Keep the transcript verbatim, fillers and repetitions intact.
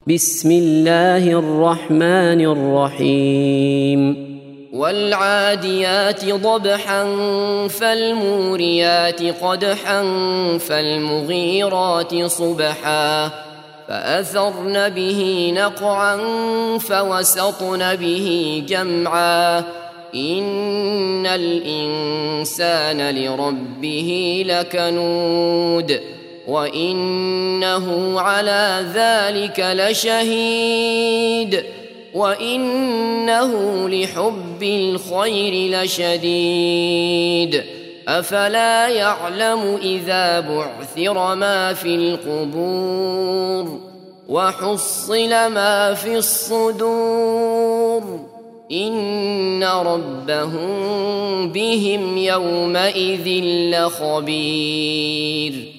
بسم الله الرحمن الرحيم والعاديات ضبحا فالموريات قدحا فالمغيرات صبحا فأثرن به نقعا فوسطن به جمعا إن الإنسان لربه لكنود وإنه على ذلك لشهيد وإنه لحب الخير لشديد أفلا يعلم إذا بعثر ما في القبور وحصل ما في الصدور إن ربهم بهم يومئذ لخبير